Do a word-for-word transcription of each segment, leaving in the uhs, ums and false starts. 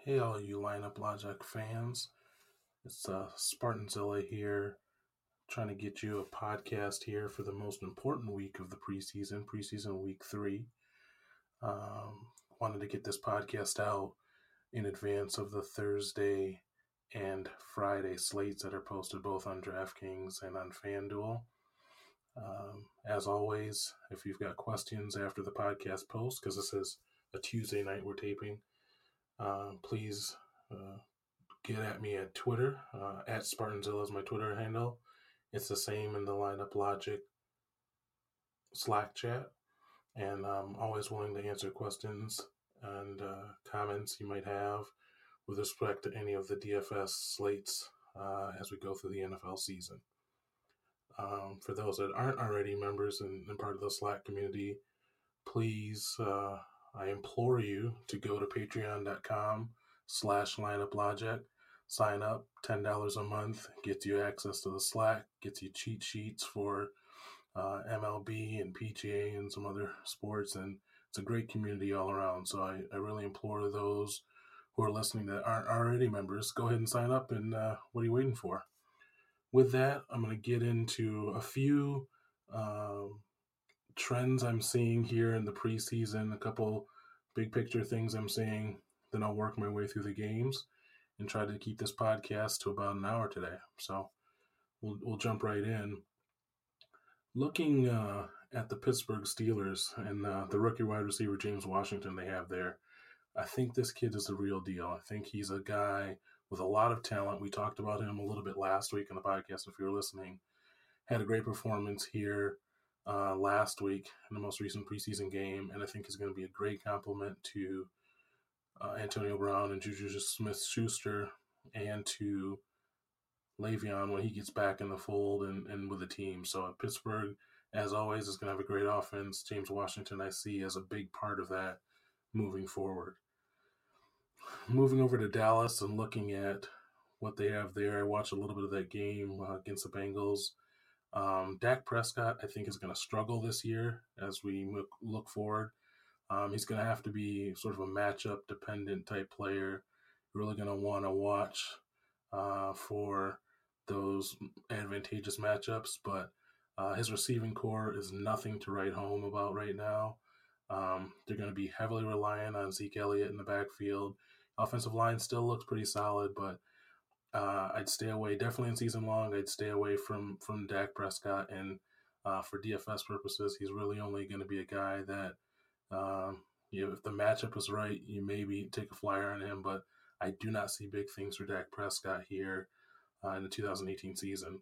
Hey, all you Lineup Logic fans. It's uh, Spartanzilla here, trying to get you a podcast here for the most important week of the preseason, preseason week three. Um, wanted to get this podcast out in advance of the Thursday and Friday slates that are posted both on DraftKings and on FanDuel. Um, as always, if you've got questions after the podcast post, because this is a Tuesday night we're taping, uh, please uh, get at me at Twitter. Uh, at Spartanzilla is my Twitter handle. It's the same in the Lineup Logic Slack chat. And I'm always willing to answer questions and uh, comments you might have with respect to any of the D F S slates uh, as we go through the N F L season. Um, for those that aren't already members and, and part of the Slack community, please, uh, I implore you to go to patreon.com slash lineuplogic. Sign up, ten dollars a month, gets you access to the Slack, gets you cheat sheets for uh, M L B and P G A and some other sports, and it's a great community all around. So I, I really implore those who are listening that aren't already members, go ahead and sign up, and uh, what are you waiting for? With that, I'm going to get into a few um, trends I'm seeing here in the preseason, a couple big picture things I'm seeing, then I'll work my way through the games and try to keep this podcast to about an hour today. So we'll we'll jump right in. Looking uh, at the Pittsburgh Steelers and uh, the rookie wide receiver James Washington they have there, I think this kid is the real deal. I think he's a guy with a lot of talent. We talked about him a little bit last week in the podcast if you were listening. Had a great performance here uh, last week in the most recent preseason game, and I think he's going to be a great compliment to uh, Antonio Brown and Juju Smith-Schuster and to Le'Veon when he gets back in the fold and, and with the team. So uh, Pittsburgh, as always, is going to have a great offense. James Washington I see as a big part of that moving forward. Moving over to Dallas and looking at what they have there, I watched a little bit of that game uh, against the Bengals. Um, Dak Prescott, I think, is going to struggle this year as we look forward. Um, he's going to have to be sort of a matchup-dependent type player. You're really going to want to watch uh, for those advantageous matchups, but uh, his receiving core is nothing to write home about right now. Um, they're going to be heavily reliant on Zeke Elliott in the backfield. Offensive line still looks pretty solid, but uh, I'd stay away. Definitely in season long, I'd stay away from from Dak Prescott. And uh, for D F S purposes, he's really only going to be a guy that, um, you know, if the matchup is right, you maybe take a flyer on him. But I do not see big things for Dak Prescott here uh, in the two thousand eighteen season.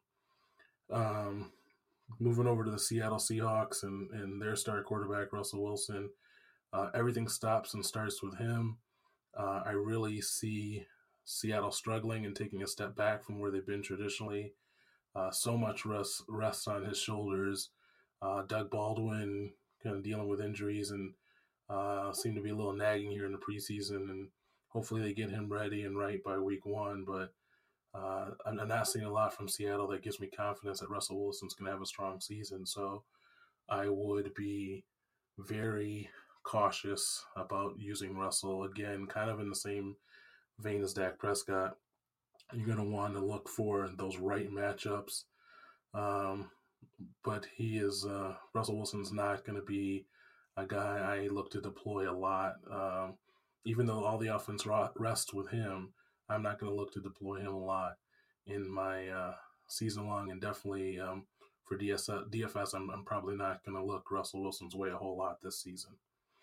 Um, moving over to the Seattle Seahawks and, and their star quarterback, Russell Wilson, uh, everything stops and starts with him. Uh, I really see Seattle struggling and taking a step back from where they've been traditionally. Uh, so much rest, rest on his shoulders. Uh, Doug Baldwin kind of dealing with injuries and uh, seem to be a little nagging here in the preseason, and hopefully they get him ready and right by week one. But uh, I'm, I'm not seeing a lot from Seattle that gives me confidence that Russell Wilson's going to have a strong season. So I would be very cautious about using Russell. Again, kind of in the same vein as Dak Prescott. You're going to want to look for those right matchups. Um, but he is, uh, Russell Wilson's not going to be a guy I look to deploy a lot. Um, even though all the offense rests with him, I'm not going to look to deploy him a lot in my uh, season long, and definitely um, for D S F, D F S, I'm, I'm probably not going to look Russell Wilson's way a whole lot this season.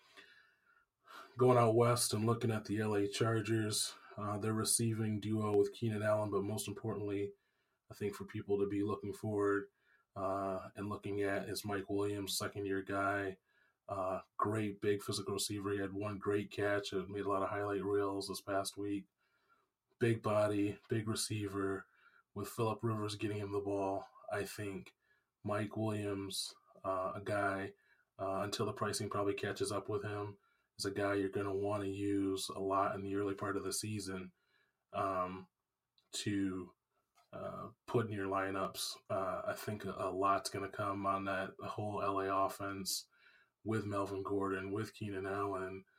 Going out west and looking at the L A Chargers, uh, their receiving duo with Keenan Allen, but most importantly, I think for people to be looking forward uh, and looking at is Mike Williams, second-year guy. Uh, great big physical receiver. He had one great catch. It made a lot of highlight reels this past week. Big body, big receiver. With Phillip Rivers getting him the ball, I think Mike Williams, uh, a guy, uh, until the pricing probably catches up with him, is a guy you're going to want to use a lot in the early part of the season um, to uh, put in your lineups. Uh, I think a, a lot's going to come on that whole L A offense with Melvin Gordon, with Keenan Allen,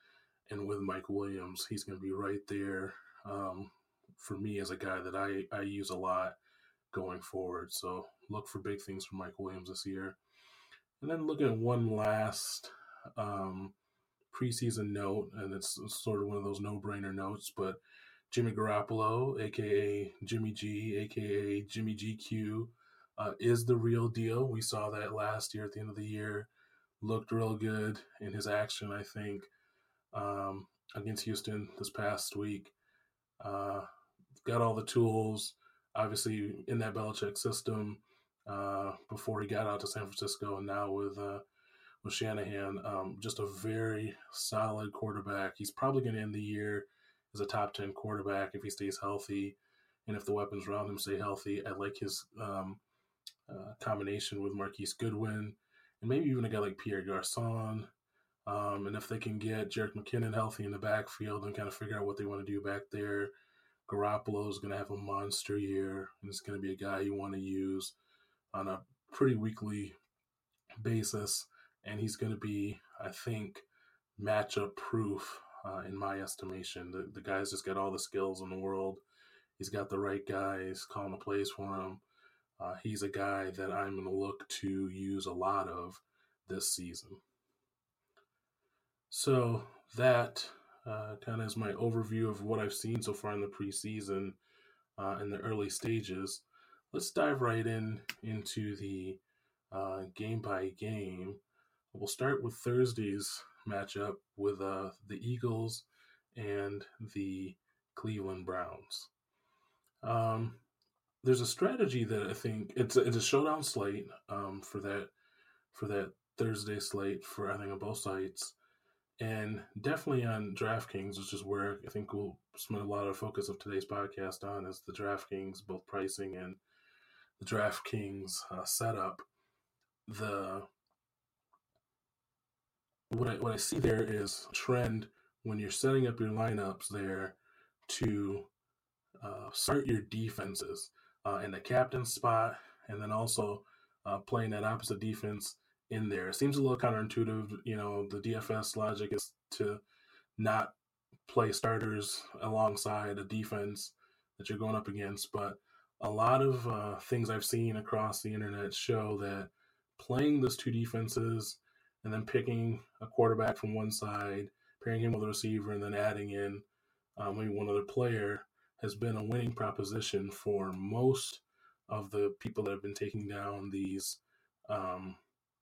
And with Mike Williams, he's going to be right there um, for me as a guy that I, I use a lot going forward. So look for big things from Mike Williams this year. And then look at one last um, preseason note, and it's sort of one of those no-brainer notes, but Jimmy Garoppolo, a k a. Jimmy G, a k a. Jimmy G Q, uh, is the real deal. We saw that last year at the end of the year. Looked real good in his action, I think, um, against Houston this past week. Uh, got all the tools, obviously, in that Belichick system uh, before he got out to San Francisco, and now with uh, with Shanahan, um, just a very solid quarterback. He's probably going to end the year as a top ten quarterback if he stays healthy and if the weapons around him stay healthy. I like his um, uh, combination with Marquise Goodwin and maybe even a guy like Pierre Garçon. Um, and if they can get Jerick McKinnon healthy in the backfield and kind of figure out what they want to do back there, Garoppolo is going to have a monster year, and it's going to be a guy you want to use on a pretty weekly basis. And he's going to be, I think, matchup proof uh, in my estimation. The, the guy's just got all the skills in the world. He's got the right guys calling the plays for him. Uh, he's a guy that I'm going to look to use a lot of this season. So that uh, kind of is my overview of what I've seen so far in the preseason uh, in the early stages. Let's dive right in into the uh, game by game. We'll start with Thursday's matchup with uh, the Eagles and the Cleveland Browns. Um, there's a strategy that I think it's a, it's a showdown slate um, for that for that Thursday slate for I think on both sites, and definitely on DraftKings, which is where I think we'll spend a lot of focus of today's podcast on, is the DraftKings, both pricing and the DraftKings uh, setup. The What I, what I see there is a trend when you're setting up your lineups there to uh, start your defenses uh, in the captain spot, and then also uh, playing that opposite defense in there. It seems a little counterintuitive. You know, the D F S logic is to not play starters alongside a defense that you're going up against, but a lot of uh, things I've seen across the internet show that playing those two defenses and then picking a quarterback from one side, pairing him with a receiver, and then adding in um, maybe one other player has been a winning proposition for most of the people that have been taking down these um,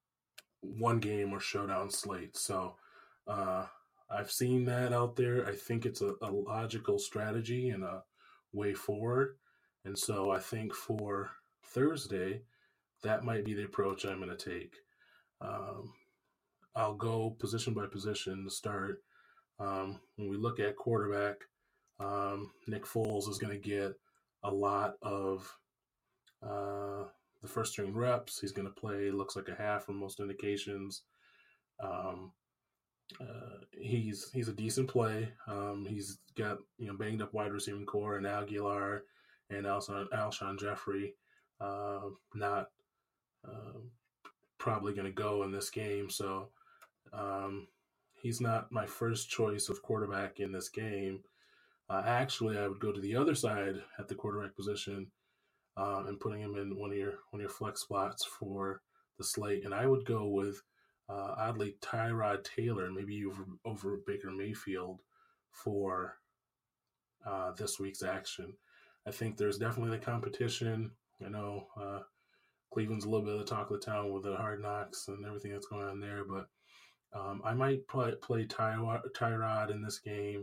one game or showdown slates. So uh, I've seen that out there. I think it's a, a logical strategy and a way forward. And so I think for Thursday, that might be the approach I'm going to take. Um, I'll go position by position to start. Um, when we look at quarterback, um, Nick Foles is going to get a lot of uh, the first string reps. He's going to play, looks like a half from most indications. Um, uh, he's he's a decent play. Um, he's got you know banged up wide receiving core and Aguilar and Alshon, Alshon Jeffrey uh, not uh, probably going to go in this game. So um, he's not my first choice of quarterback in this game. Uh, actually, I would go to the other side at the quarterback position uh, and putting him in one of your one of your flex spots for the slate, and I would go with uh, oddly Tyrod Taylor, maybe over, over Baker Mayfield for uh, this week's action. I think there's definitely the competition. I know uh, Cleveland's a little bit of the talk of the town with the Hard Knocks and everything that's going on there, but um, I might play, play Tyrod, Tyrod in this game.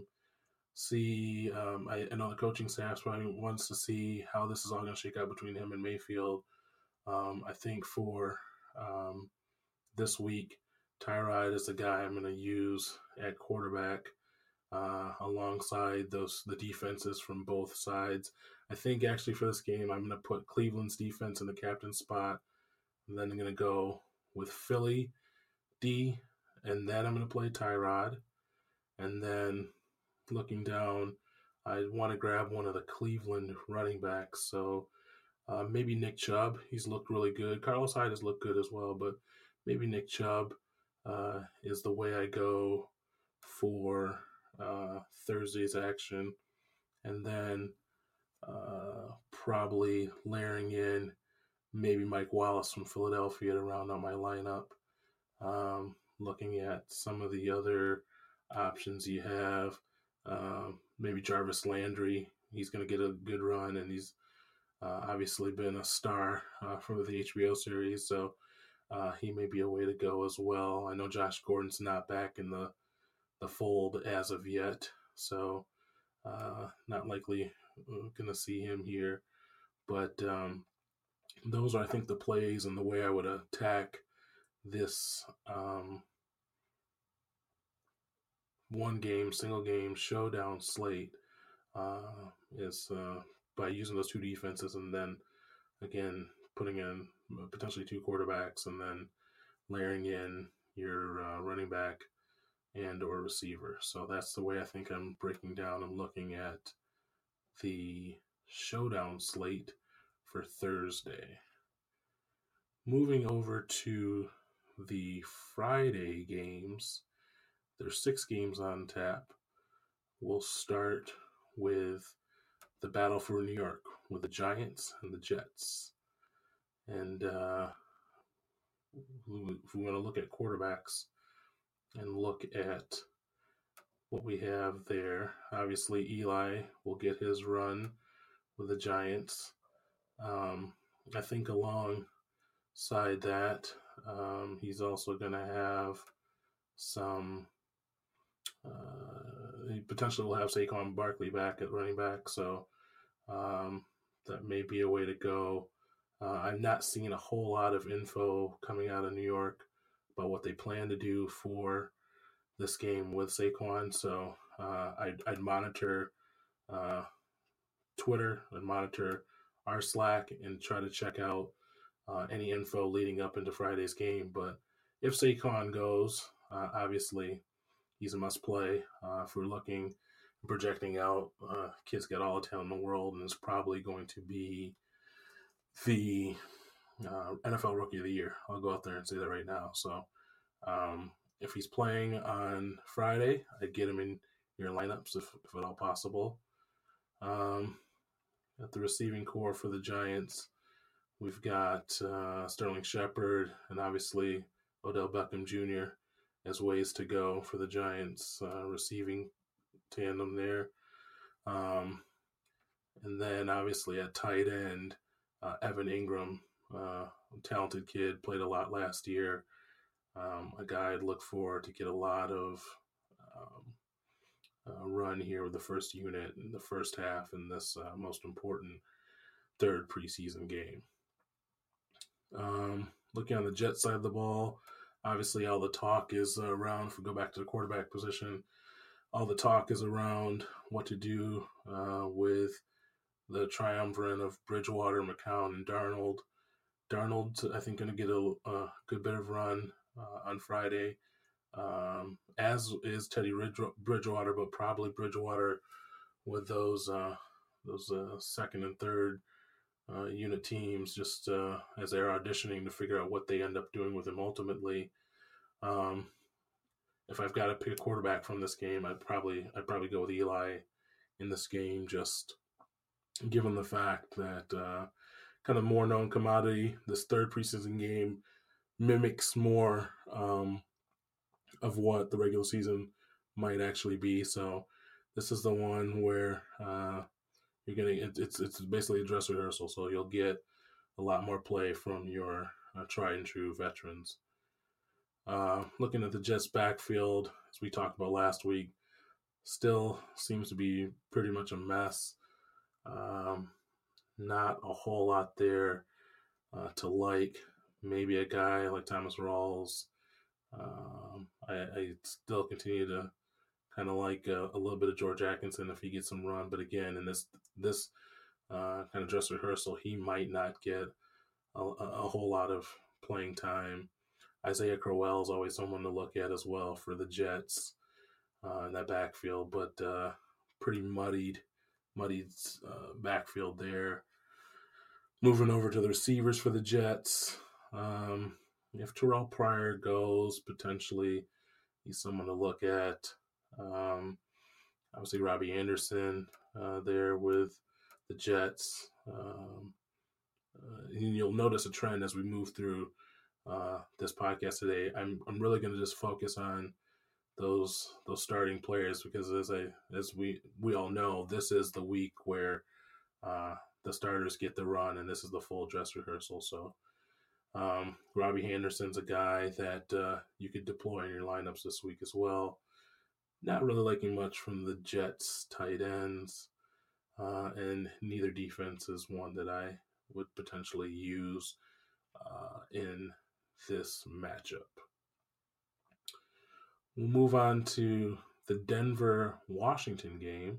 See, um, I, I know the coaching staff probably wants to see how this is all going to shake out between him and Mayfield. Um, I think for um, this week, Tyrod is the guy I'm going to use at quarterback uh, alongside those the defenses from both sides. I think actually for this game, I'm going to put Cleveland's defense in the captain spot, and then I'm going to go with Philly D, and then I'm going to play Tyrod, and then looking down, I want to grab one of the Cleveland running backs. So uh, maybe Nick Chubb. He's looked really good. Carlos Hyde has looked good as well, but maybe Nick Chubb uh, is the way I go for uh, Thursday's action, and then uh, probably layering in maybe Mike Wallace from Philadelphia to round out my lineup. Um, looking at some of the other options you have, um, maybe Jarvis Landry. He's going to get a good run, and he's uh, obviously been a star uh, for the H B O series, so uh, he may be a way to go as well. I know Josh Gordon's not back in the, the fold as of yet, so uh, not likely going to see him here. But um, those are, I think, the plays and the way I would attack this um, one game, single game showdown slate uh, is uh, by using those two defenses and then, again, putting in potentially two quarterbacks and then layering in your uh, running back and or receiver. So that's the way I think I'm breaking down and looking at the showdown slate for Thursday. Moving over to the Friday games, there's six games on tap. We'll start with the battle for New York with the Giants and the Jets. And uh, if we want to look at quarterbacks and look at what we have there, obviously Eli will get his run with the Giants. Um, I think alongside that, um, he's also going to have some uh, he potentially will have Saquon Barkley back at running back, so um, that may be a way to go. Uh, I'm not seeing a whole lot of info coming out of New York about what they plan to do for this game with Saquon, so uh, I'd, I'd monitor uh, Twitter and monitor our Slack and try to check out uh, any info leading up into Friday's game. But if Saquon goes, uh, obviously he's a must-play. Uh, if we're looking, projecting out, uh, kid's got all the talent in the world and is probably going to be the uh, N F L Rookie of the Year. I'll go out there and say that right now. So um, if he's playing on Friday, I'd get him in your lineups if, if at all possible. Um, at the receiving core for the Giants, we've got uh, Sterling Shepard and obviously Odell Beckham Junior as ways to go for the Giants uh, receiving tandem there. Um, and then obviously at tight end, uh, Evan Ingram, uh, talented kid, played a lot last year. Um, a guy I'd look for to get a lot of um, uh, run here with the first unit in the first half in this uh, most important third preseason game. Um, looking on the Jet side of the ball, obviously all the talk is uh, around, if we go back to the quarterback position, all the talk is around what to do uh, with the triumvirate of Bridgewater, McCown, and Darnold. Darnold's, I think, going to get a, a good bit of run uh, on Friday, um, as is Teddy Bridgewater, but probably Bridgewater with those uh, those uh, second and third uh, unit teams, just uh, as they're auditioning to figure out what they end up doing with him ultimately. Um, if I've got to pick a quarterback from this game, I'd probably I'd probably go with Eli in this game, just given the fact that uh, kind of more known commodity, this third preseason game mimics more um, of what the regular season might actually be. So this is the one where uh, you're getting it, it's it's basically a dress rehearsal. So you'll get a lot more play from your uh, tried and true veterans. Uh, looking at the Jets backfield, as we talked about last week, still seems to be pretty much a mess. Um, not a whole lot there uh, to like. Maybe a guy like Thomas Rawls. Um, I, I still continue to kind of like a, a little bit of George Atkinson if he gets some run. But again, in this this uh, kind of dress rehearsal, he might not get a, a whole lot of playing time. Isaiah Crowell is always someone to look at as well for the Jets uh, in that backfield, but uh, pretty muddied, muddied uh, backfield there. Moving over to the receivers for the Jets, um, if Terrell Pryor goes, potentially he's someone to look at. Um, obviously Robbie Anderson uh, there with the Jets. Um, uh, and you'll notice a trend as we move through uh, this podcast today. I'm I'm really going to just focus on those those starting players because as I as we we all know, this is the week where uh, the starters get the run, and this is the full dress rehearsal. So um, Robbie Anderson's a guy that uh, you could deploy in your lineups this week as well. Not really liking much from the Jets tight ends, uh, and neither defense is one that I would potentially use uh, in this matchup. We'll move on to the Denver-Washington game.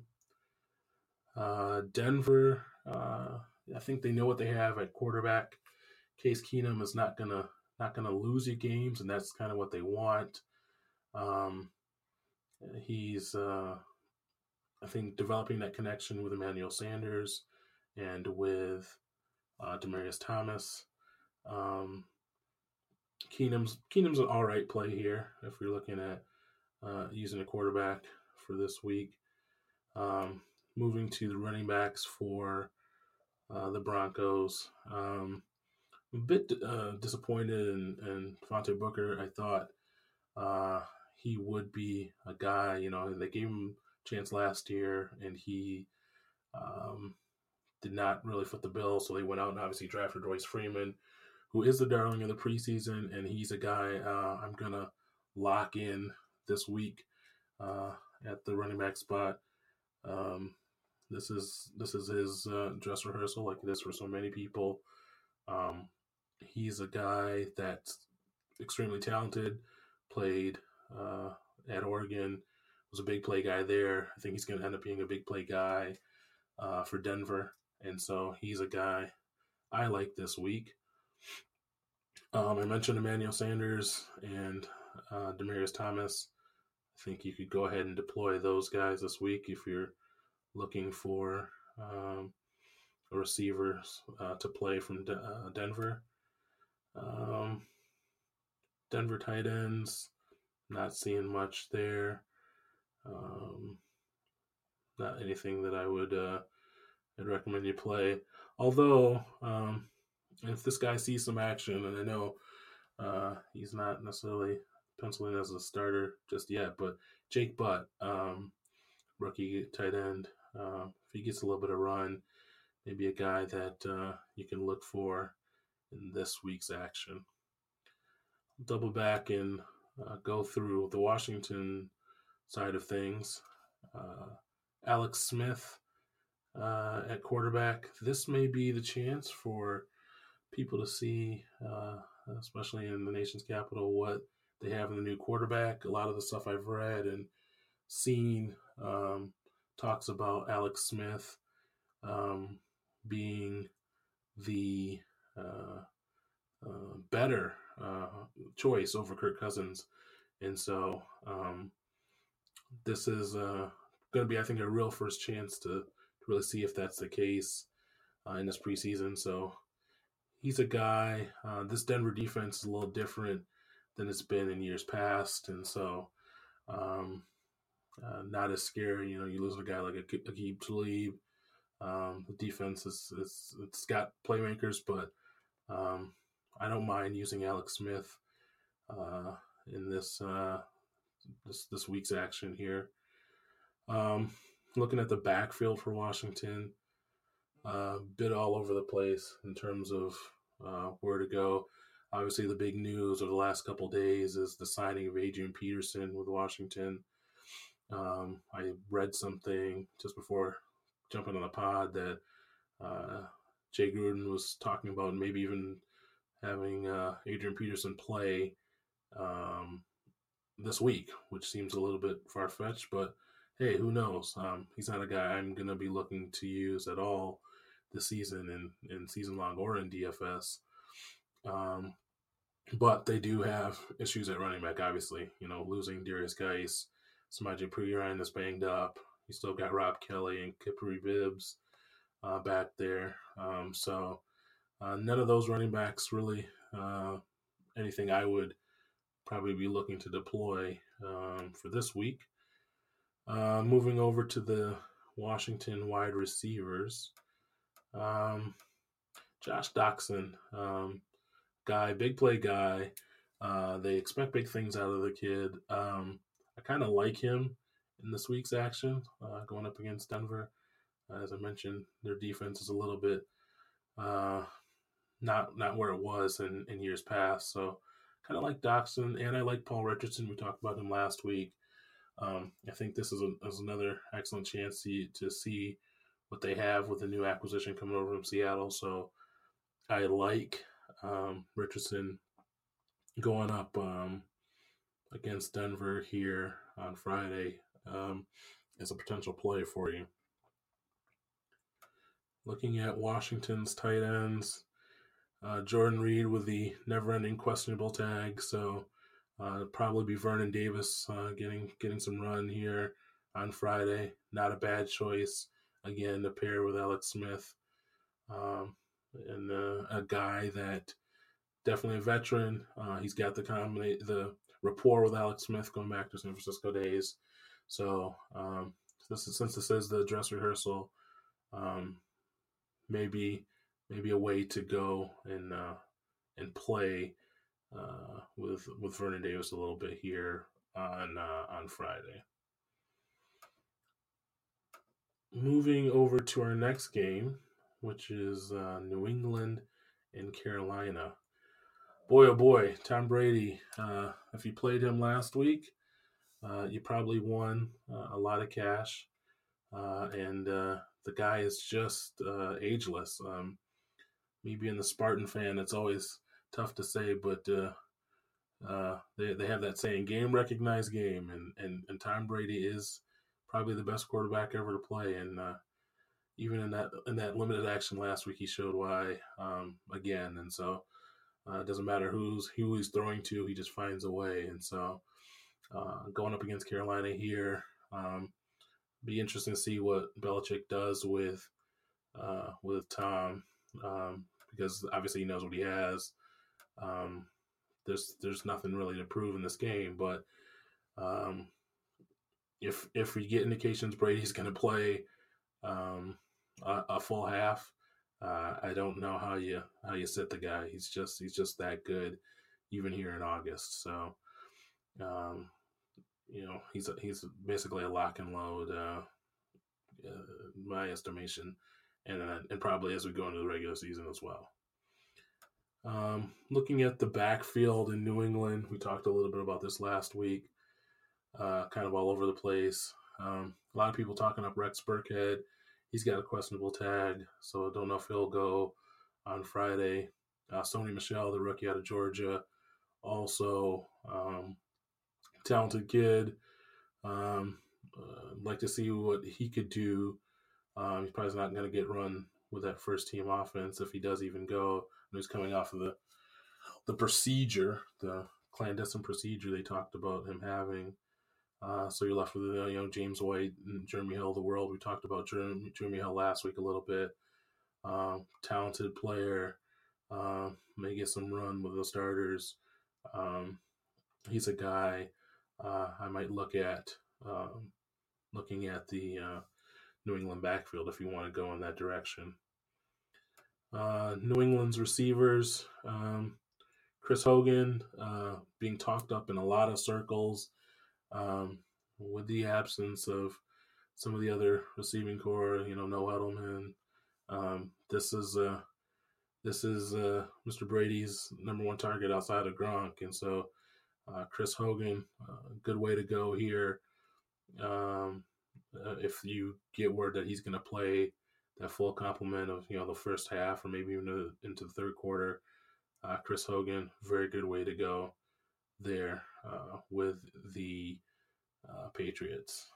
Uh, Denver, uh, I think they know what they have at quarterback. Case Keenum is not gonna not gonna lose you games, and that's kind of what they want. Um, he's, uh, I think, developing that connection with Emmanuel Sanders and with uh, Demaryius Thomas. Um, Keenum's Keenum's an all right play here if you're looking at uh, using a quarterback for this week. Um, moving to the running backs for uh, the Broncos. Um, a bit uh, disappointed in, in Devontae Booker. I thought uh, he would be a guy, you know, they gave him a chance last year and he um, did not really foot the bill. So they went out and obviously drafted Royce Freeman, who is the darling of the preseason. And he's a guy uh, I'm going to lock in this week uh, at the running back spot. Um, this is this is his uh, dress rehearsal, like it is for so many people. Um, he's a guy that's extremely talented. Played uh, at Oregon, was a big play guy there. I think he's going to end up being a big play guy uh, for Denver, and so he's a guy I like this week. Um, I mentioned Emmanuel Sanders and uh, Demaryius Thomas. I think you could go ahead and deploy those guys this week if you're looking for um, a receiver uh, to play from De- uh, Denver. Um, Denver tight ends, not seeing much there. Um, not anything that I would uh, I'd recommend you play. Although, um, if this guy sees some action, and I know uh, he's not necessarily penciling as a starter just yet, but Jake Butt, um, rookie tight end, uh, if he gets a little bit of run, maybe a guy that uh, you can look for in this week's action. Double back and uh, go through the Washington side of things. Uh, Alex Smith uh, at quarterback. This may be the chance for people to see, uh, especially in the nation's capital, what they have in the new quarterback. A lot of the stuff I've read and seen um, talks about Alex Smith um, being the uh, uh, better uh, choice over Kirk Cousins. And so um, this is uh, going to be, I think, a real first chance to, to really see if that's the case uh, in this preseason. So he's a guy, uh, this Denver defense is a little different than it's been in years past. And so um, uh, not as scary. You know, you lose a guy like Aqib Talib. Um, the defense is, is it's got playmakers, but um, I don't mind using Alex Smith uh, in this, uh, this this week's action here. Um, looking at the backfield for Washington, a uh, bit all over the place in terms of uh, where to go. Obviously, the big news of the last couple of days is the signing of Adrian Peterson with Washington. Um, I read something just before jumping on the pod that uh, Jay Gruden was talking about maybe even having uh, Adrian Peterson play um, this week, which seems a little bit far-fetched, but hey, who knows? Um, he's not a guy I'm going to be looking to use at all this season in, in season long or in D F S. Um, but they do have issues at running back, obviously. You know, losing Darius Geis, Samaje Perine is banged up. You still got Rob Kelly and Kipri Bibbs uh, back there. Um, so uh, none of those running backs really uh, anything I would probably be looking to deploy um, for this week. Uh, moving over to the Washington wide receivers, um, Josh Doctson, um, guy, big play guy. Uh, they expect big things out of the kid. Um, I kind of like him in this week's action, uh, going up against Denver. Uh, as I mentioned, their defense is a little bit uh, not not where it was in, in years past. So kind of like Doctson, and I like Paul Richardson. We talked about him last week. Um, I think this is, a, is another excellent chance to, to see what they have with the new acquisition coming over from Seattle. So I like um, Richardson going up um, against Denver here on Friday um, as a potential play for you. Looking at Washington's tight ends, uh, Jordan Reed with the never-ending questionable tag, so uh, probably be Vernon Davis uh, getting getting some run here on Friday. Not a bad choice again to pair with Alex Smith, um, and uh, a guy that definitely a veteran. Uh, he's got the combina- the rapport with Alex Smith going back to San Francisco days. So um, this is, since this is the dress rehearsal, um, maybe maybe a way to go and uh, and play uh, with with Vernon Davis a little bit here on uh, on Friday. Moving over to our next game, which is uh, New England and Carolina. Boy, oh boy, Tom Brady. Uh, if you played him last week, uh, you probably won uh, a lot of cash. Uh, and uh, the guy is just uh, ageless. Um, me being the Spartan fan, it's always tough to say, but uh, uh, they they have that saying, "Game recognized game," and, and and Tom Brady is probably the best quarterback ever to play. And uh, even in that in that limited action last week, he showed why um, again. And so uh, it doesn't matter who's who he's throwing to, he just finds a way. And so uh, going up against Carolina here, um, be interesting to see what Belichick does with uh, with Tom um, because obviously he knows what he has. Um, there's there's nothing really to prove in this game, but um, if if we get indications Brady's going to play um, a, a full half, uh, I don't know how you how you sit the guy. He's just he's just that good, even here in August. So, um, you know, he's a, he's basically a lock and load, uh, uh, in my estimation, and uh, and probably as we go into the regular season as well. Um, looking at the backfield in New England, we talked a little bit about this last week. Uh, kind of all over the place. Um, a lot of people talking up Rex Burkhead. He's got a questionable tag, so I don't know if he'll go on Friday. Uh, Sony Michel, the rookie out of Georgia, also um, talented kid. Um, uh, like to see what he could do. Um, he's probably not going to get run with that first team offense if he does even go. And he's coming off of the the procedure, the clandestine procedure they talked about him having. Uh, so you're left with you know James White and Jeremy Hill of the world. We talked about Jeremy, Jeremy Hill last week a little bit. Um, talented player, uh, may get some run with the starters. Um, he's a guy uh, I might look at um, looking at the uh, New England backfield if you want to go in that direction. Uh, New England's receivers, um, Chris Hogan, uh, being talked up in a lot of circles um, with the absence of some of the other receiving core, you know, Noah Edelman. Um, this is uh, this is uh, Mister Brady's number one target outside of Gronk, and so uh, Chris Hogan, uh, good way to go here. Um, uh, if you get word that he's going to play that full complement of you know the first half or maybe even into the third quarter, uh, Chris Hogan, very good way to go there uh, with the uh, Patriots.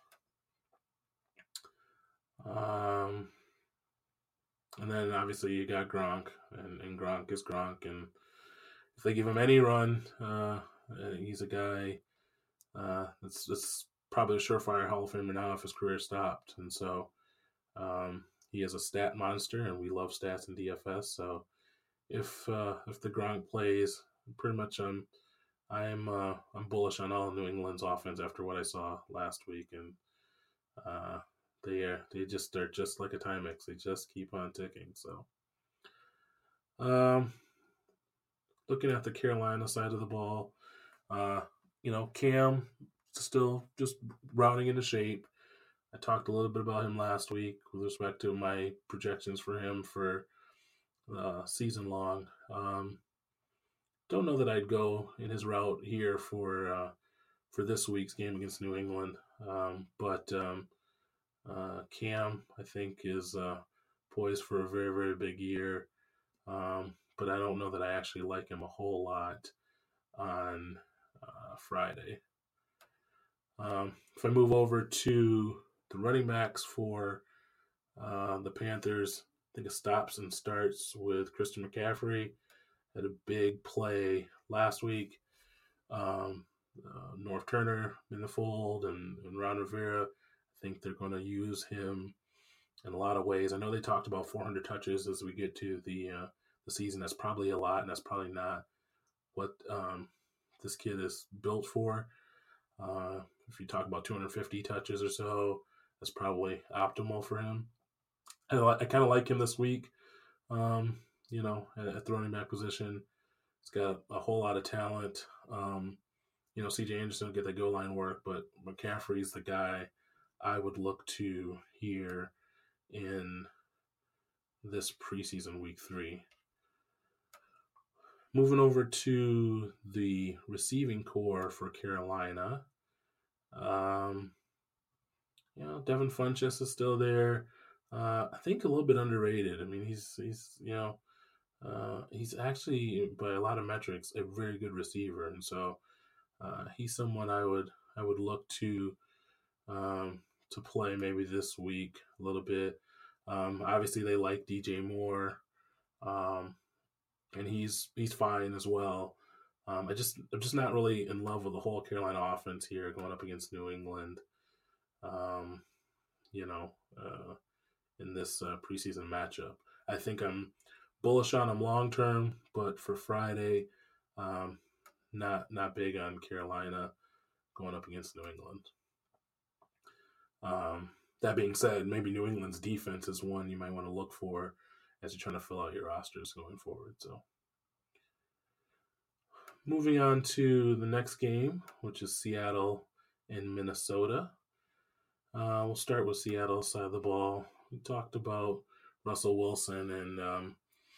Um, and then obviously you got Gronk, and, and Gronk is Gronk, and if they give him any run, uh, he's a guy uh, that's, that's probably a surefire Hall of Famer now if his career stopped. And so um, he is a stat monster, and we love stats in D F S. So if uh, if the Gronk plays, pretty much I'm I'm uh, I'm bullish on all New England's offense after what I saw last week, and yeah, they just they're just like a Timex. They just keep on ticking. So, um, looking at the Carolina side of the ball, uh, you know, Cam still just rounding into shape. I talked a little bit about him last week with respect to my projections for him for uh, season long. Um, don't know that I'd go in his route here for uh, for this week's game against New England, um, but um, uh, Cam I think is uh, poised for a very very big year. Um, but I don't know that I actually like him a whole lot on uh, Friday. Um, if I move over to the running backs for uh, the Panthers, I think it stops and starts with Christian McCaffrey. Had a big play last week. Um, uh, North Turner in the fold and, and Ron Rivera. I think they're going to use him in a lot of ways. I know they talked about four hundred touches as we get to the uh, the season. That's probably a lot, and that's probably not what um, this kid is built for. Uh, if you talk about two hundred fifty touches or so, that's probably optimal for him. I, I kind of like him this week, um, you know, at, at the running back position. He's got a whole lot of talent. Um, you know, C J Anderson will get the goal line work, but McCaffrey's the guy I would look to here in this preseason week three. Moving over to the receiving core for Carolina. Um, you know, Devin Funchess is still there. Uh, I think a little bit underrated. I mean, he's he's you know, uh, he's actually by a lot of metrics a very good receiver, and so uh, he's someone I would I would look to um, to play maybe this week a little bit. Um, obviously, they like D J Moore, um, and he's he's fine as well. Um, I just I'm just not really in love with the whole Carolina offense here going up against New England. Um, you know, uh, in this uh, preseason matchup, I think I'm bullish on them long term, but for Friday, um, not not big on Carolina going up against New England. Um, that being said, maybe New England's defense is one you might want to look for as you're trying to fill out your rosters going forward. So, moving on to the next game, which is Seattle and Minnesota. Uh, we'll start with Seattle side of the ball. We talked about Russell Wilson, and um,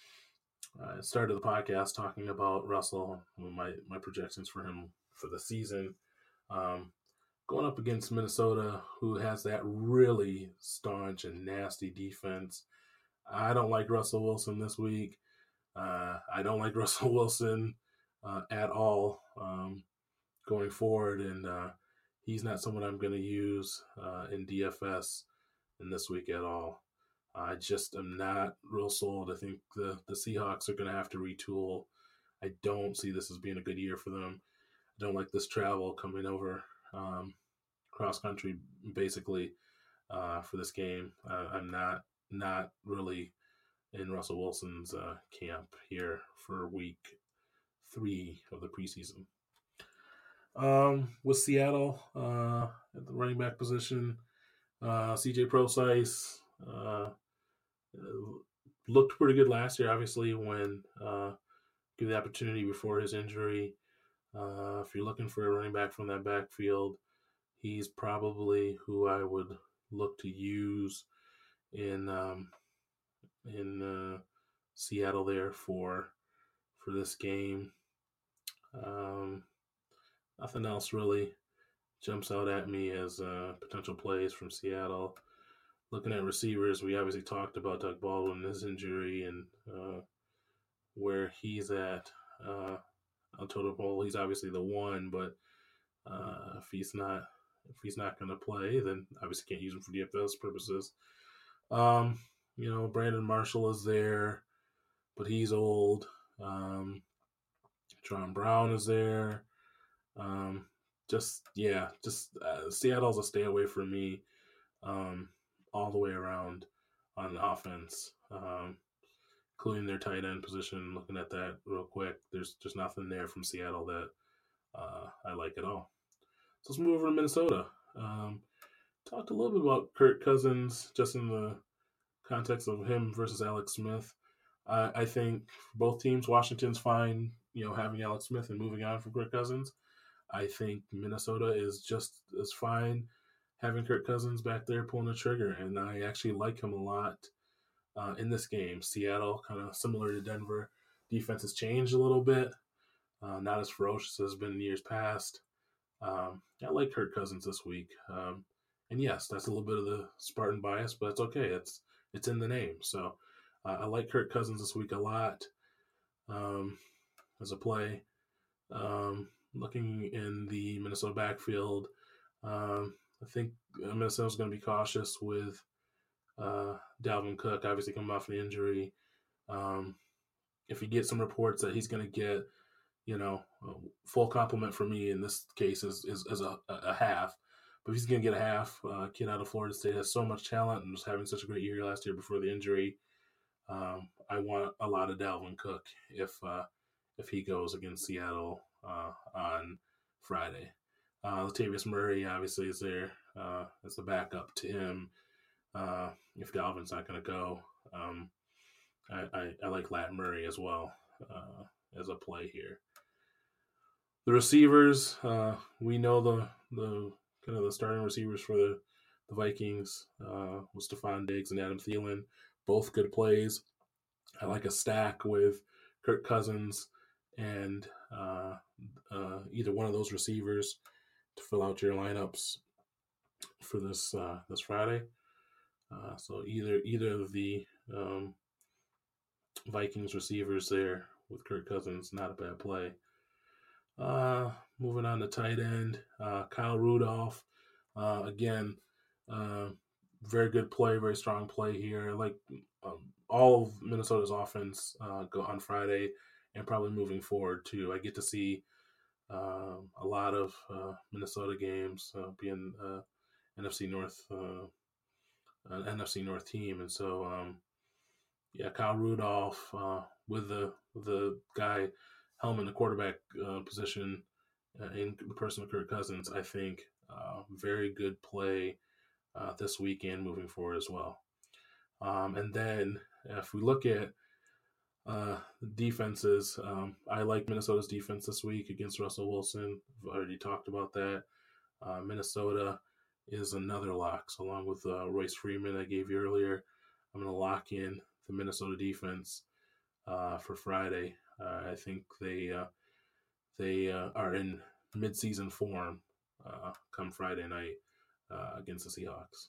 I started the podcast talking about Russell, my my projections for him for the season. Um, going up against Minnesota, who has that really staunch and nasty defense. I don't like Russell Wilson this week. Uh, I don't like Russell Wilson uh, at all um, going forward, and uh, he's not someone I'm going to use uh, in D F S in this week at all. I just am not real sold. I think the, the Seahawks are going to have to retool. I don't see this as being a good year for them. I don't like this travel coming over um, cross country, basically, uh, for this game. Uh, I'm not not really in Russell Wilson's uh, camp here for week three of the preseason. Um, with Seattle uh, at the running back position, uh, C J Prosise uh, looked pretty good last year, obviously, when uh, given the opportunity before his injury. Uh, if you're looking for a running back from that backfield, he's probably who I would look to use in um, in uh, Seattle there for for this game. Um, nothing else really jumps out at me as uh, potential plays from Seattle. Looking at receivers, we obviously talked about Doug Baldwin, his injury, and uh, where he's at uh, on total bowl. He's obviously the one, but uh, if he's not if he's not going to play, then obviously can't use him for D F S purposes. Um, you know, Brandon Marshall is there, but he's old. Um, John Brown is there. Um, just yeah, just uh, Seattle's a stay away from me, um, all the way around on offense, um, including their tight end position. Looking at that real quick, there's just nothing there from Seattle that uh, I like at all. So let's move over to Minnesota. Um, talked a little bit about Kirk Cousins just in the context of him versus Alex Smith. Uh, I think for both teams, Washington's fine, you know, having Alex Smith and moving on from Kirk Cousins. I think Minnesota is just as fine having Kirk Cousins back there pulling the trigger, and I actually like him a lot uh, in this game. Seattle, kind of similar to Denver, defense has changed a little bit, uh, not as ferocious as it's been in years past. Um, I like Kirk Cousins this week, um, and yes, that's a little bit of the Spartan bias, but it's okay. It's it's in the name, so uh, I like Kirk Cousins this week a lot um, as a play. Um, looking in the Minnesota backfield, um, I think Minnesota's going to be cautious with uh, Dalvin Cook, obviously coming off an injury. Um, if you get some reports that he's going to get, you know, a full compliment for me in this case is is, is a, a half. But if he's going to get a half, uh, kid out of Florida State has so much talent and was having such a great year last year before the injury. Um, I want a lot of Dalvin Cook if uh, if he goes against Seattle uh, on Friday. Uh, Latavius Murray obviously is there uh, as a backup to him uh, if Dalvin's not going to go. Um, I, I, I like Lat Murray as well uh, as a play here. The receivers, uh, we know the the kind of the starting receivers for the, the Vikings uh, was Stephon Diggs and Adam Thielen, both good plays. I like a stack with Kirk Cousins and uh, uh, either one of those receivers to fill out your lineups for this uh, this Friday. Uh, so either either of the um, Vikings receivers there with Kirk Cousins, not a bad play. Uh, moving on to tight end, uh, Kyle Rudolph. Uh, again, uh, very good play, very strong play here. Like um, all of Minnesota's offense uh, go on Friday and probably moving forward too. I get to see uh, a lot of uh, Minnesota games uh, being uh, N F C North, uh, an N F C North team, and so um, yeah, Kyle Rudolph uh, with the with the guy helming the quarterback uh, position uh, in the person of Kirk Cousins, I think uh, very good play uh, this weekend moving forward as well. Um, and then if we look at uh, defenses, um, I like Minnesota's defense this week against Russell Wilson. I've already talked about that. Uh, Minnesota is another lock. So along with uh, Royce Freeman I gave you earlier, I'm going to lock in the Minnesota defense uh, for Friday. Uh, I think they uh, they uh, are in mid-season form uh, come Friday night uh, against the Seahawks.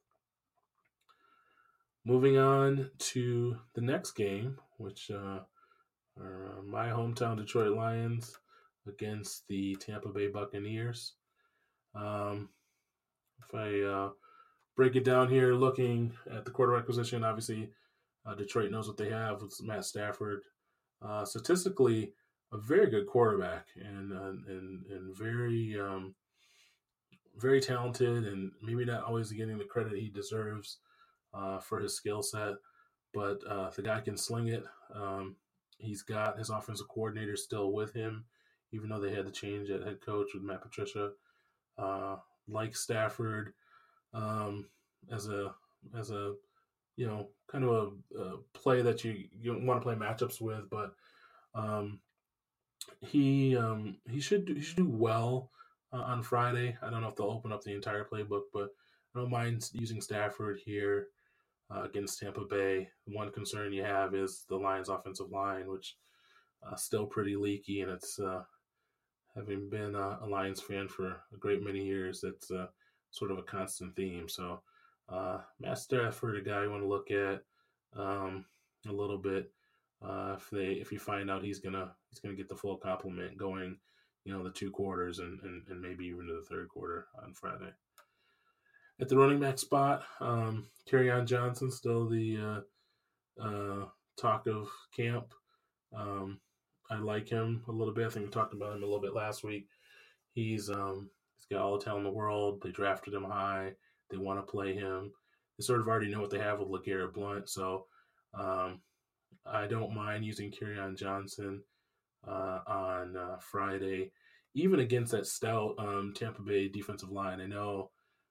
Moving on to the next game, which uh, are my hometown Detroit Lions against the Tampa Bay Buccaneers. Um, if I uh, break it down here, looking at the quarterback position, obviously uh, Detroit knows what they have with Matt Stafford. Uh, statistically, a very good quarterback and uh, and and very um, very talented, and maybe not always getting the credit he deserves uh, for his skill set. But uh, the guy can sling it. Um, he's got his offensive coordinator still with him, even though they had to change at head coach with Matt Patricia. Uh, like Stafford um, as a as a you know kind of a, a play that you you want to play matchups with, but um, he um, he should do, he should do well uh, on Friday. I don't know if they'll open up the entire playbook, but I don't mind using Stafford here uh, against Tampa Bay. One concern you have is the Lions' offensive line, which uh, still pretty leaky, and it's uh, having been uh, a Lions fan for a great many years, it's uh, sort of a constant theme. So uh, Matt Stafford, a guy you want to look at um, a little bit. Uh, if they if you find out he's gonna he's gonna get the full complement going, you know, the two quarters and, and, and maybe even to the third quarter on Friday. At the running back spot, um, Kerryon Johnson still the uh, uh, talk of camp. Um, I like him a little bit. I think we talked about him a little bit last week. He's um, he's got all the talent in the world. They drafted him high. They want to play him. They sort of already know what they have with LeGarrette Blount, so um, I don't mind using Kerryon Johnson uh, on uh, Friday, even against that stout um, Tampa Bay defensive line. I know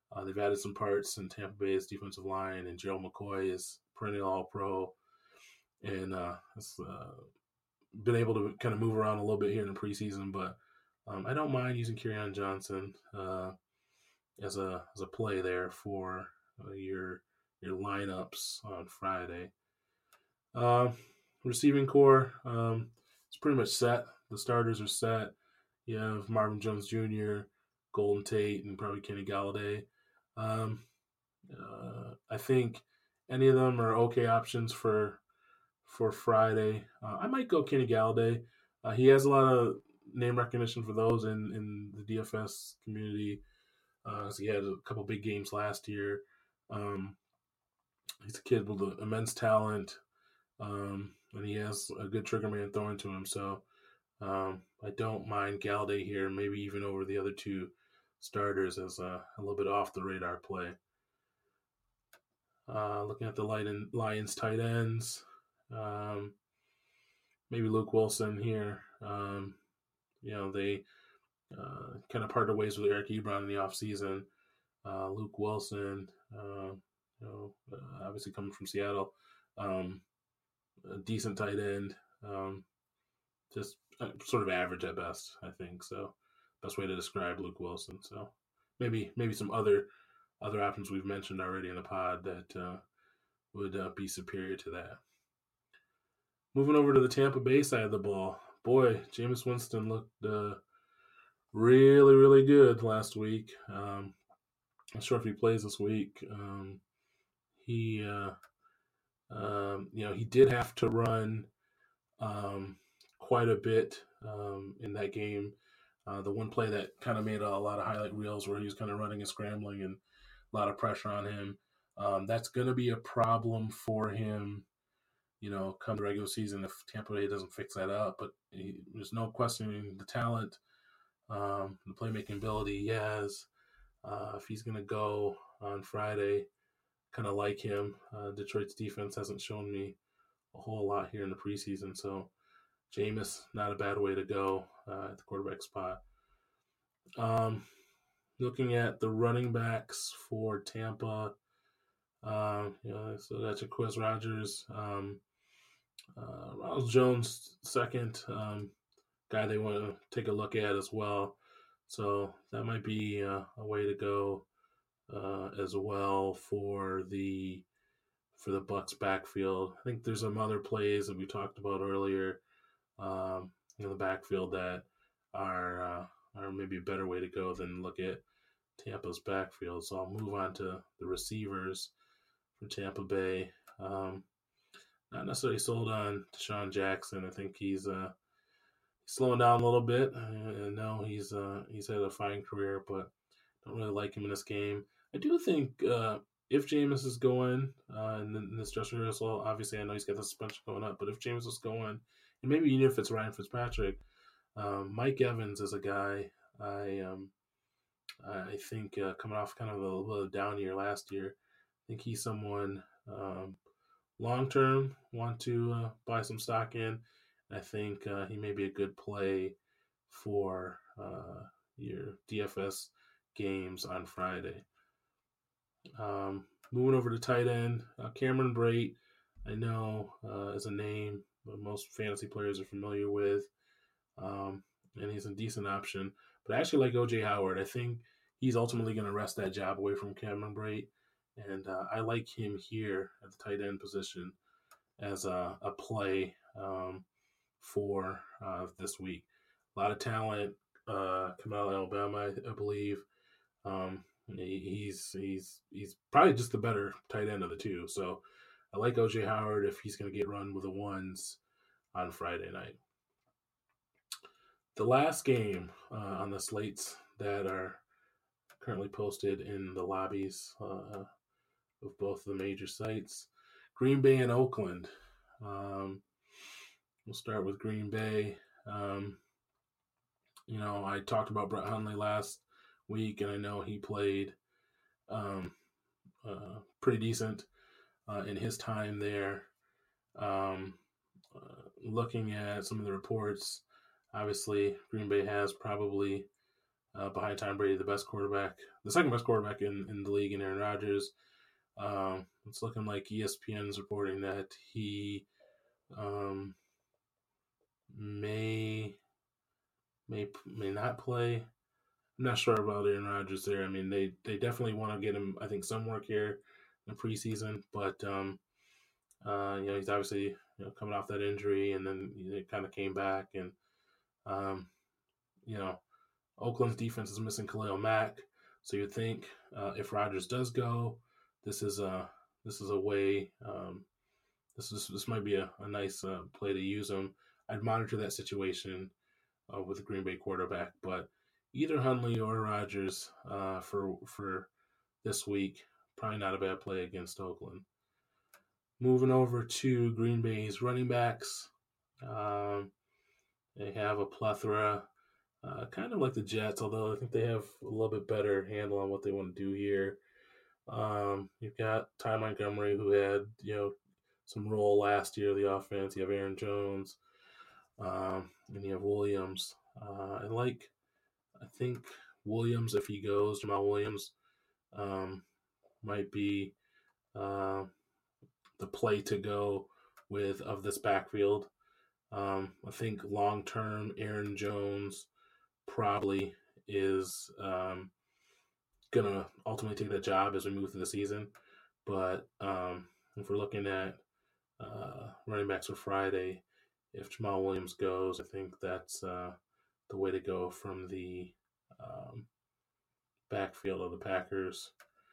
Uh, they've added some parts in Tampa Bay's defensive line, and Gerald McCoy is perennial All-Pro, and uh, has uh, been able to kind of move around a little bit here in the preseason. But um, I don't mind using Kerryon Johnson uh, as a as a play there for uh, your your lineups on Friday. Uh, receiving core, um, it's pretty much set. The starters are set. You have Marvin Jones Junior, Golden Tate, and probably Kenny Galladay. Um, uh, I think any of them are okay options for for Friday. Uh, I might go Kenny Galladay. Uh, he has a lot of name recognition for those in, in the D F S community. Uh, so he had a couple big games last year. Um, he's a kid with immense talent, um, and he has a good trigger man throwing to him. So um, I don't mind Galladay here, maybe even over the other two starters as a, a little bit off the radar play. Uh, looking at the Lions tight ends, um, maybe Luke Wilson here. Um, you know, they uh, kind of parted ways with Eric Ebron in the offseason. Uh, Luke Wilson, uh, you know, uh, obviously coming from Seattle, um, a decent tight end, um, just uh, sort of average at best, I think. So, best way to describe Luke Wilson. So, maybe maybe some other other options we've mentioned already in the pod that uh, would uh, be superior to that. Moving over to the Tampa Bay side of the ball, boy, Jameis Winston looked uh, really, really good last week. Um, I'm not sure if he plays this week. Um, he, uh, um, you know, he did have to run um, quite a bit um, in that game. Uh, the one play that kind of made a, a lot of highlight reels where he was kind of running and scrambling and a lot of pressure on him. Um, that's going to be a problem for him, you know, come the regular season if Tampa Bay doesn't fix that up. But he, there's no questioning the talent, um, the playmaking ability he has. Uh, if he's going to go on Friday, kind of like him. Uh, Detroit's defense hasn't shown me a whole lot here in the preseason, so Jameis, not a bad way to go uh, at the quarterback spot. Um, looking at the running backs for Tampa, um, you know, so that's your Quiz Rogers, um, uh, Ronald Jones second, um, guy they want to take a look at as well. So that might be uh, a way to go uh, as well for the for the Bucks backfield. I think there's some other plays that we talked about earlier um, in the backfield that are uh, are maybe a better way to go than look at Tampa's backfield. So I'll move on to the receivers for Tampa Bay. Um, not necessarily sold on Deshaun Jackson. I think he's uh, slowing down a little bit. I know he's uh, he's had a fine career, but don't really like him in this game. I do think uh, if Jameis is going uh, in, in this dress rehearsal, obviously I know he's got the suspension going up, but if Jameis is going, and maybe even if it's Ryan Fitzpatrick, um, Mike Evans is a guy I um, I think uh, coming off kind of a little down year last year, I think he's someone um, long term want to uh, buy some stock in. I think uh, he may be a good play for uh, your D F S games on Friday. Um, moving over to tight end, uh, Cameron Brate, I know uh, is a name that most fantasy players are familiar with, um, and he's a decent option. But I actually like O J Howard. I think he's ultimately going to wrest that job away from Cameron Brate, and uh, I like him here at the tight end position as a, a play um, for uh, this week. A lot of talent uh, coming out of Alabama, I, I believe. Um, he, he's he's he's probably just the better tight end of the two. So I like O J Howard if he's going to get run with the ones on Friday night. The last game uh, on the slates that are currently posted in the lobbies uh, of both the major sites, Green Bay and Oakland. Um, we'll start with Green Bay. Um, you know, I talked about Brett Hundley last week, and I know he played um, uh, pretty decent uh, in his time there. Um, uh, looking at some of the reports, obviously Green Bay has probably uh, behind Tom Brady, the best quarterback, the second best quarterback in, in the league, in Aaron Rodgers. Um, it's looking like E S P N is reporting that he um, may may may not play. I'm not sure about Aaron Rodgers there. I mean, they, they definitely want to get him, I think, some work here in the preseason, but um, uh, you know, he's obviously, you know, coming off that injury, and then you know, it kind of came back, and um, you know, Oakland's defense is missing Khalil Mack, so you'd think uh, if Rodgers does go, this is a this is a way. Um, this is this might be a, a nice uh, play to use him. I'd monitor that situation uh, with the Green Bay quarterback, but either Hundley or Rodgers uh, for for this week, probably not a bad play against Oakland. Moving over to Green Bay's running backs, um, they have a plethora. Uh, kind of like the Jets, although I think they have a little bit better handle on what they want to do here. Um, you've got Ty Montgomery, who had you know some role last year of the offense. You have Aaron Jones, um, and you have Williams. Uh, I like, I think Williams, if he goes, Jamal Williams, um, might be uh, the play to go with of this backfield. Um, I think long term, Aaron Jones probably is um, gonna ultimately take that job as we move through the season. But um, if we're looking at uh, running backs for Friday, if Jamal Williams goes, I think that's uh, the way to go from the um, backfield of the Packers.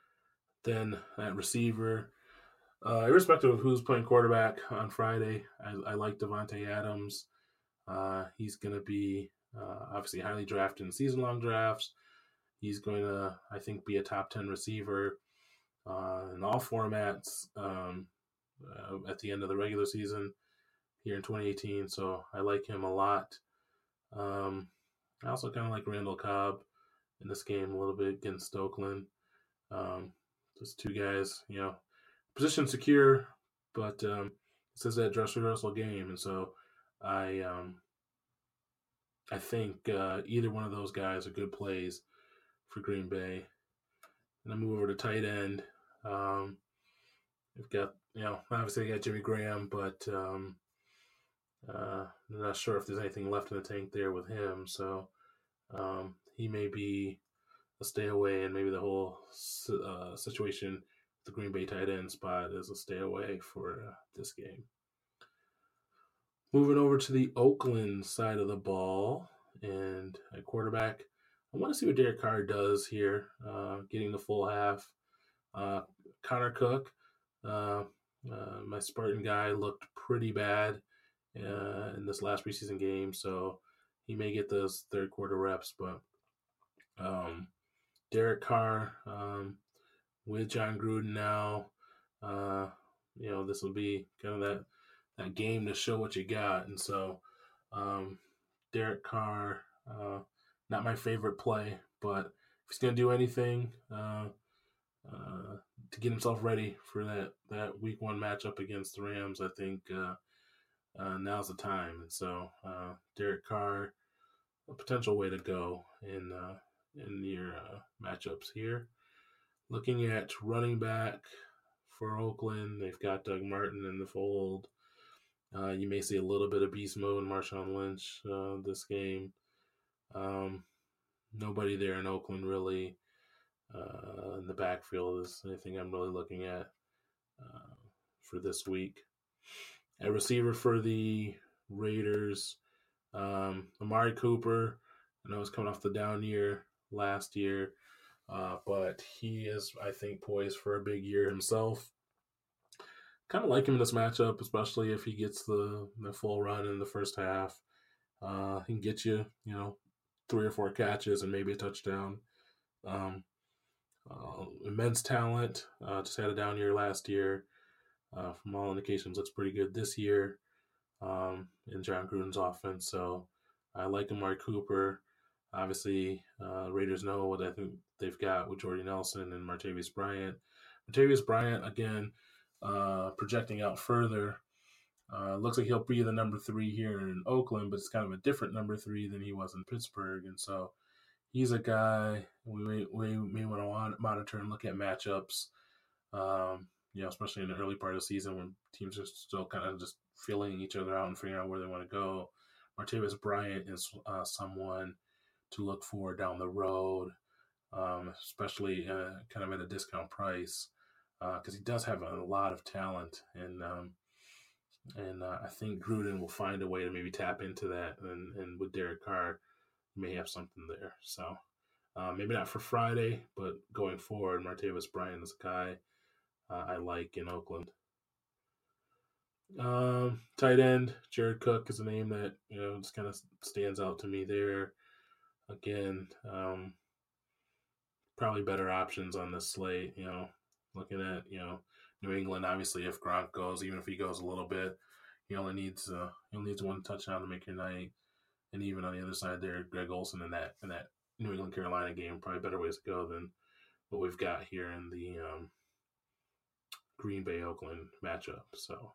Then at receiver, uh, irrespective of who's playing quarterback on Friday, I, I like Davante Adams. Uh, he's going to be uh, obviously highly drafted in season-long drafts. He's going to, I think, be a top ten receiver uh, in all formats um, uh, at the end of the regular season here in twenty eighteen. So I like him a lot. Um, I also kind of like Randall Cobb in this game a little bit against Oakland. Um, just two guys, you know, position secure, but um, this is that dress rehearsal game, and so I um, I think uh, either one of those guys are good plays for Green Bay. And I move over to tight end. Um, we've got, you know, obviously I got Jimmy Graham, but um, uh, I'm not sure if there's anything left in the tank there with him. So um, he may be a stay away, and maybe the whole uh, situation, the Green Bay tight end spot, is a stay away for uh, this game. Moving over to the Oakland side of the ball, and at quarterback, I want to see what Derek Carr does here, uh, getting the full half. Uh, Connor Cook, uh, uh, my Spartan guy, looked pretty bad uh, in this last preseason game, so he may get those third quarter reps. But um, Derek Carr um, with John Gruden now, uh, you know, this will be kind of that that game to show what you got. And so um, Derek Carr, uh, not my favorite play, but if he's going to do anything uh, uh, to get himself ready for that, that week one matchup against the Rams, I think uh, uh, now's the time. And so uh, Derek Carr, a potential way to go in, uh, in your uh, matchups here. Looking at running back for Oakland, they've got Doug Martin in the fold. Uh, you may see a little bit of beast mode in Marshawn Lynch uh, this game. Um, nobody there in Oakland really uh, in the backfield is anything I'm really looking at uh, for this week. At receiver for the Raiders, um, Amari Cooper. I know he's coming off the down year last year, uh, but he is, I think, poised for a big year himself. Kind of like him in this matchup, especially if he gets the, the full run in the first half. Uh, he can get you, you know, three or four catches and maybe a touchdown. Um, uh, immense talent. Uh, just had a down year last year. Uh, from all indications, looks pretty good this year um, in John Gruden's offense. So I like Amari Cooper. Obviously, uh, Raiders know what I think they've got with Jordy Nelson and Martavis Bryant. Martavis Bryant, again, uh, projecting out further. Uh, looks like he'll be the number three here in Oakland, but it's kind of a different number three than he was in Pittsburgh. And so he's a guy we may, we may want to monitor and look at matchups. Um, you know, especially in the early part of the season when teams are still kind of just feeling each other out and figuring out where they want to go. Martavis Bryant is uh, someone to look for down the road, um, especially uh, kind of at a discount price, because uh, he does have a lot of talent, and um, and uh, I think Gruden will find a way to maybe tap into that, and, and with Derek Carr, you may have something there. So uh, maybe not for Friday, but going forward, Martavis Bryant is a guy uh, I like in Oakland. Um, tight end Jared Cook is a name that you know just kind of stands out to me there. Again, um, probably better options on this slate. You know, looking at you know New England. Obviously, if Gronk goes, even if he goes a little bit, he only needs uh, he only needs one touchdown to make your night. And even on the other side there, Greg Olsen in that in that New England Carolina game, probably better ways to go than what we've got here in the um, Green Bay Oakland matchup. So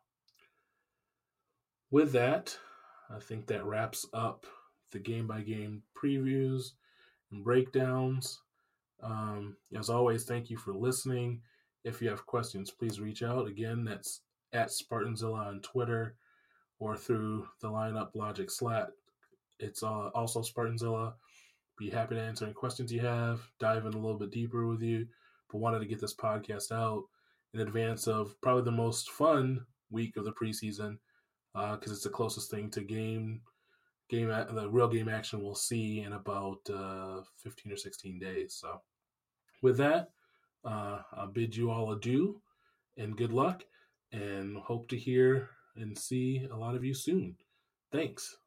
with that, I think that wraps up the game by game previews and breakdowns. Um, as always, thank you for listening. If you have questions, please reach out. Again, that's at Spartanzilla on Twitter or through the Lineup Logic Slack. It's uh, also Spartanzilla. Be happy to answer any questions you have, dive in a little bit deeper with you, but wanted to get this podcast out in advance of probably the most fun week of the preseason because uh, it's the closest thing to game game the real game action we'll see in about uh, fifteen or sixteen days. So with that, uh, I'll bid you all adieu and good luck, and hope to hear and see a lot of you soon. Thanks.